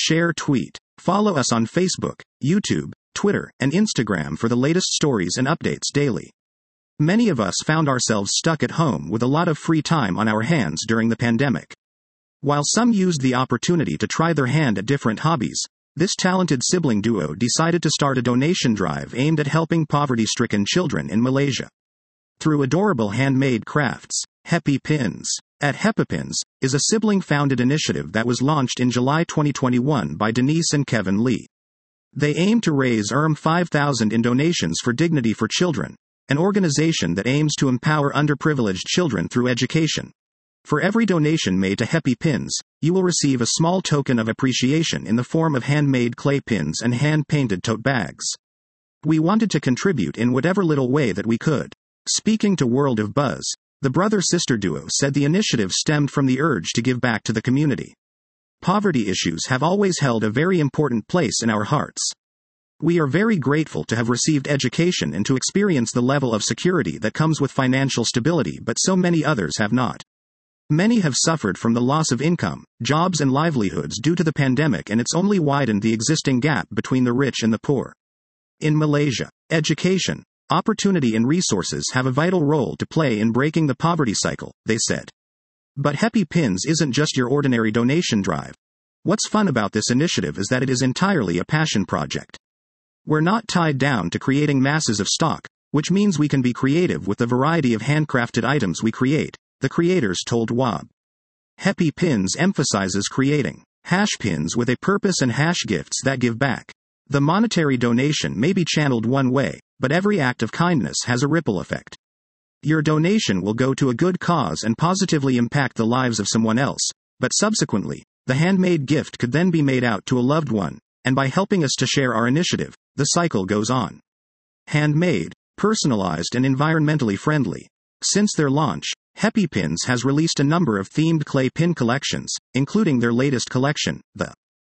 Share, tweet. Follow us on Facebook, YouTube, Twitter, and Instagram for the latest stories and updates daily. Many of us found ourselves stuck at home with a lot of free time on our hands during the pandemic. While some used the opportunity to try their hand at different hobbies, this talented sibling duo decided to start a donation drive aimed at helping poverty-stricken children in Malaysia. Through adorable handmade crafts, Happy Pins at HappyPins is a sibling-founded initiative that was launched in July 2021 by Denise and Kevin Lee. They aim to raise $5,000 in donations for Dignity for Children, an organization that aims to empower underprivileged children through education. For every donation made to Happy Pins, you will receive a small token of appreciation in the form of handmade clay pins and hand-painted tote bags. We wanted to contribute in whatever little way that we could. Speaking to World of Buzz, the brother-sister duo said the initiative stemmed from the urge to give back to the community. Poverty issues have always held a very important place in our hearts. We are very grateful to have received education and to experience the level of security that comes with financial stability, but so many others have not. Many have suffered from the loss of income, jobs and livelihoods due to the pandemic, and it's only widened the existing gap between the rich and the poor. In Malaysia, education, opportunity and resources have a vital role to play in breaking the poverty cycle, they said. But Happy Pins isn't just your ordinary donation drive. What's fun about this initiative is that it is entirely a passion project. We're not tied down to creating masses of stock, which means we can be creative with the variety of handcrafted items we create, the creators told WAB. Happy Pins emphasizes creating hash pins with a purpose and hash gifts that give back. The monetary donation may be channeled one way, but every act of kindness has a ripple effect. Your donation will go to a good cause and positively impact the lives of someone else, but subsequently, the handmade gift could then be made out to a loved one, and by helping us to share our initiative, the cycle goes on. Handmade, personalized and environmentally friendly. Since their launch, Happy Pins has released a number of themed clay pin collections, including their latest collection, the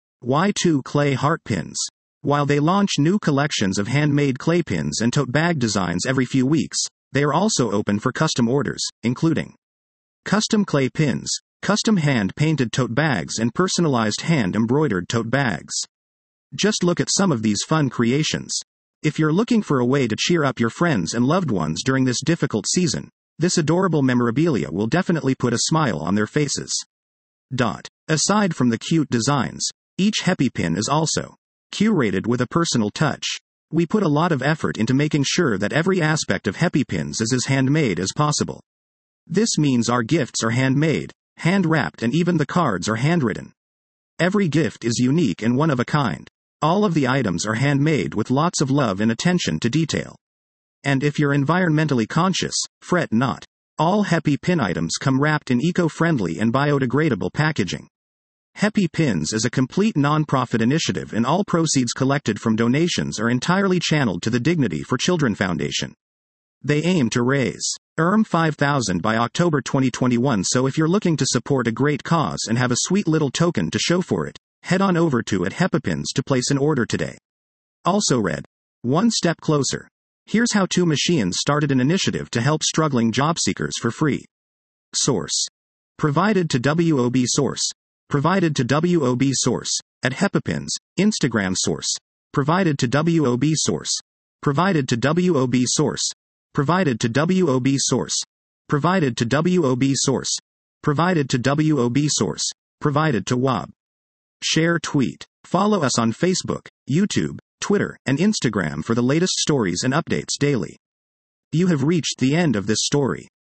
Y2 Clay Heart Pins. While they launch new collections of handmade clay pins and tote bag designs every few weeks, they are also open for custom orders, including custom clay pins, custom hand-painted tote bags and personalized hand-embroidered tote bags. Just look at some of these fun creations. If you're looking for a way to cheer up your friends and loved ones during this difficult season, this adorable memorabilia will definitely put a smile on their faces. Aside from the cute designs, each Happy Pin is also curated with a personal touch. We put a lot of effort into making sure that every aspect of Happy Pins is as handmade as possible. This means our gifts are handmade, hand-wrapped, and even the cards are handwritten. Every gift is unique and one of a kind. All of the items are handmade with lots of love and attention to detail. And if you're environmentally conscious, fret not. All Happy Pin items come wrapped in eco-friendly and biodegradable packaging. Happy Pins is a complete non-profit initiative, and all proceeds collected from donations are entirely channeled to the Dignity for Children Foundation. They aim to raise $5,000 by October 2021, so if you're looking to support a great cause and have a sweet little token to show for it, head on over to @HappyPins to place an order today. Also read, one step closer. Here's how two machines started an initiative to help struggling job seekers for free. Source. Provided to WOB Source. Provided to WOB Source. @HappyPins, Instagram Source. Provided to WOB Source. Provided to WOB Source. Provided to WOB Source. Provided to WOB Source. Provided to WOB Source. Provided to WAB. Share, tweet. Follow us on Facebook, YouTube, Twitter, and Instagram for the latest stories and updates daily. You have reached the end of this story.